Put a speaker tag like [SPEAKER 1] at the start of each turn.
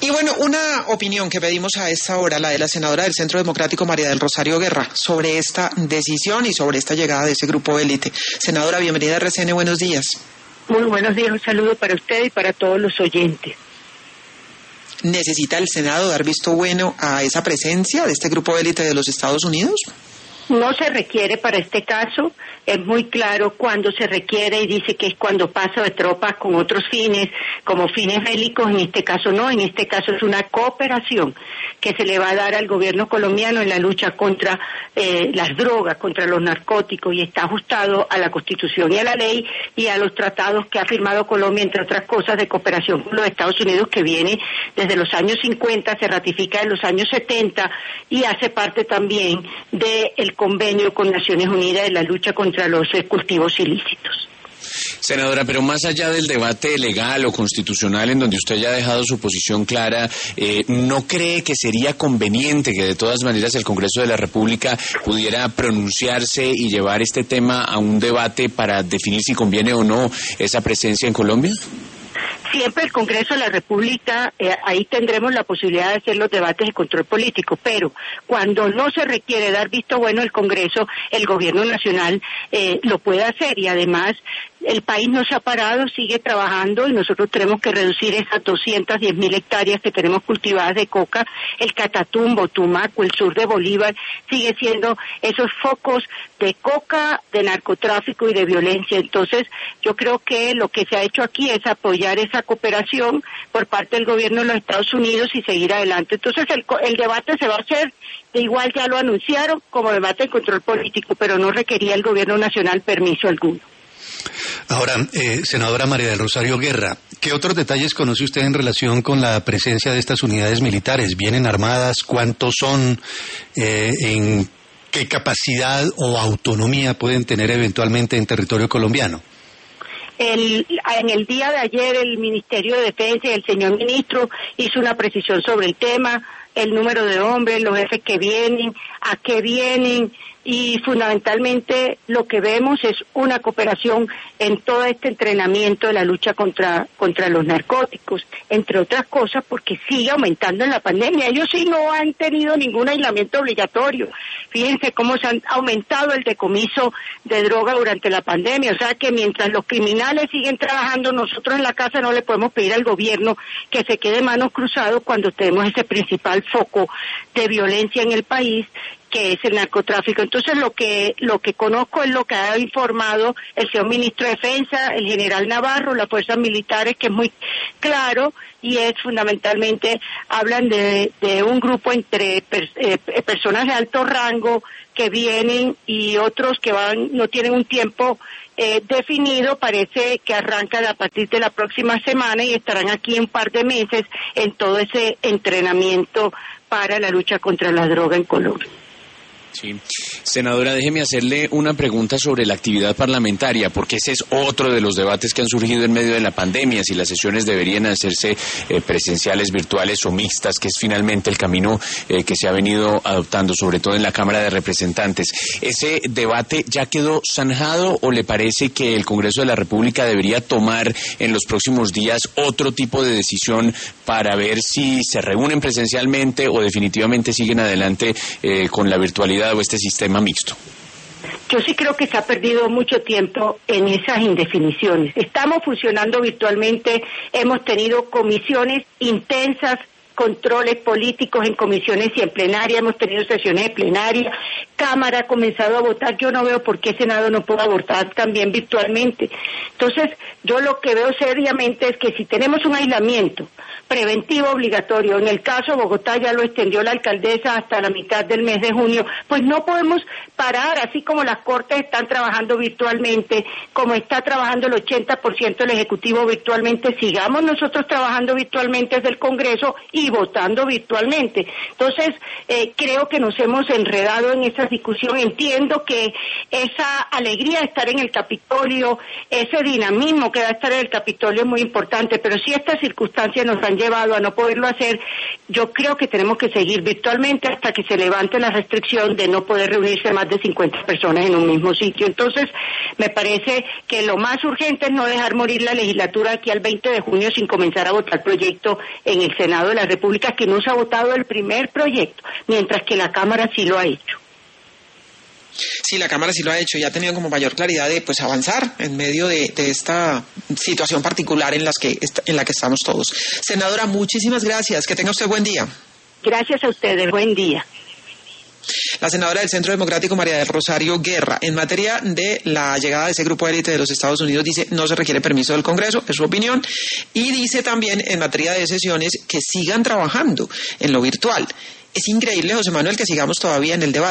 [SPEAKER 1] Y bueno, una opinión que pedimos a esta hora, la de la senadora del Centro Democrático, María del Rosario Guerra, sobre esta decisión y sobre esta llegada de ese grupo élite. Senadora, bienvenida a RCN, buenos días.
[SPEAKER 2] Muy buenos días, un saludo para usted y para todos los oyentes.
[SPEAKER 1] ¿Necesita el Senado dar visto bueno a esa presencia de este grupo élite de los Estados Unidos?
[SPEAKER 2] No se requiere para este caso, es muy claro cuando se requiere y dice que es cuando pasa de tropas con otros fines, como fines bélicos, en este caso no, en este caso es una cooperación que se le va a dar al gobierno colombiano en la lucha contra las drogas, contra los narcóticos, y está ajustado a la Constitución y a la ley y a los tratados que ha firmado Colombia, entre otras cosas, de cooperación con los Estados Unidos, que viene desde los años 50, se ratifica en los años 70 y hace parte también del convenio con Naciones Unidas de la lucha contra los cultivos ilícitos.
[SPEAKER 3] Senadora, pero más allá del debate legal o constitucional en donde usted ya ha dejado su posición clara, ¿no cree que sería conveniente que de todas maneras el Congreso de la República pudiera pronunciarse y llevar este tema a un debate para definir si conviene o no esa presencia en Colombia?
[SPEAKER 2] Siempre el Congreso de la República, ahí tendremos la posibilidad de hacer los debates de control político, pero cuando no se requiere dar visto bueno el Congreso, el Gobierno Nacional lo puede hacer, y además el país no se ha parado, sigue trabajando, y nosotros tenemos que reducir esas 210.000 hectáreas que tenemos cultivadas de coca. El Catatumbo, Tumaco, el sur de Bolívar, sigue siendo esos focos de coca, de narcotráfico y de violencia. Entonces, yo creo que lo que se ha hecho aquí es apoyar esa cooperación por parte del gobierno de los Estados Unidos y seguir adelante. Entonces, el debate se va a hacer, de igual ya lo anunciaron, como debate de control político, pero no requería el gobierno nacional permiso alguno.
[SPEAKER 4] Ahora, senadora María del Rosario Guerra, ¿qué otros detalles conoce usted en relación con la presencia de estas unidades militares? ¿Vienen armadas? ¿Cuántos son? ¿En qué capacidad o autonomía pueden tener eventualmente en territorio colombiano?
[SPEAKER 2] En el día de ayer el Ministerio de Defensa y el señor ministro hizo una precisión sobre el tema, el número de hombres, los jefes que vienen, a qué vienen, y fundamentalmente lo que vemos es una cooperación en todo este entrenamiento de la lucha contra los narcóticos, entre otras cosas porque sigue aumentando en la pandemia. Ellos sí no han tenido ningún aislamiento obligatorio. Fíjense cómo se han aumentado el decomiso de droga durante la pandemia, o sea que mientras los criminales siguen trabajando, nosotros en la casa no le podemos pedir al gobierno que se quede manos cruzadas cuando tenemos ese principal foco de violencia en el país, que es el narcotráfico. Entonces lo que conozco es lo que ha informado el señor ministro de Defensa, el general Navarro, las fuerzas militares, que es muy claro, y es fundamentalmente, hablan de un grupo entre personas de alto rango que vienen y otros que van, no tienen un tiempo definido, parece que arrancan a partir de la próxima semana y estarán aquí un par de meses en todo ese entrenamiento para la lucha contra la droga en Colombia.
[SPEAKER 3] Sí. Senadora, déjeme hacerle una pregunta sobre la actividad parlamentaria, porque ese es otro de los debates que han surgido en medio de la pandemia, si las sesiones deberían hacerse presenciales, virtuales o mixtas, que es finalmente el camino que se ha venido adoptando, sobre todo en la Cámara de Representantes. ¿Ese debate ya quedó zanjado o le parece que el Congreso de la República debería tomar en los próximos días otro tipo de decisión para ver si se reúnen presencialmente o definitivamente siguen adelante con la virtualidad o este sistema mixto?
[SPEAKER 2] Yo sí creo que se ha perdido mucho tiempo en esas indefiniciones. Estamos funcionando virtualmente, hemos tenido comisiones intensas, controles políticos en comisiones y en plenaria, hemos tenido sesiones de plenaria, Cámara ha comenzado a votar, yo no veo por qué Senado no pueda votar también virtualmente. Entonces, yo lo que veo seriamente es que si tenemos un aislamiento preventivo obligatorio, en el caso de Bogotá ya lo extendió la alcaldesa hasta la mitad del mes de junio, pues no podemos parar, así como las Cortes están trabajando virtualmente, como está trabajando el 80% del Ejecutivo virtualmente, sigamos nosotros trabajando virtualmente desde el Congreso y votando virtualmente. Entonces, creo que nos hemos enredado en esa discusión. Entiendo que esa alegría de estar en el Capitolio, ese dinamismo que va a estar en el Capitolio es muy importante, pero sí estas circunstancias nos han han llevado a no poderlo hacer, yo creo que tenemos que seguir virtualmente hasta que se levante la restricción de no poder reunirse más de 50 personas en un mismo sitio. Entonces, me parece que lo más urgente es no dejar morir la legislatura aquí al 20 de junio sin comenzar a votar proyecto en el Senado de la República, que no se ha votado el primer proyecto, mientras que la Cámara sí lo ha hecho.
[SPEAKER 1] Sí, la Cámara sí lo ha hecho y ha tenido como mayor claridad de avanzar en medio de esta situación particular en la que estamos todos. Senadora, muchísimas gracias. Que tenga usted buen día.
[SPEAKER 2] Gracias a ustedes. Buen día.
[SPEAKER 1] La senadora del Centro Democrático, María del Rosario Guerra, en materia de la llegada de ese grupo de élite de los Estados Unidos, dice no se requiere permiso del Congreso, es su opinión, y dice también en materia de sesiones que sigan trabajando en lo virtual. Es increíble, José Manuel, que sigamos todavía en el debate.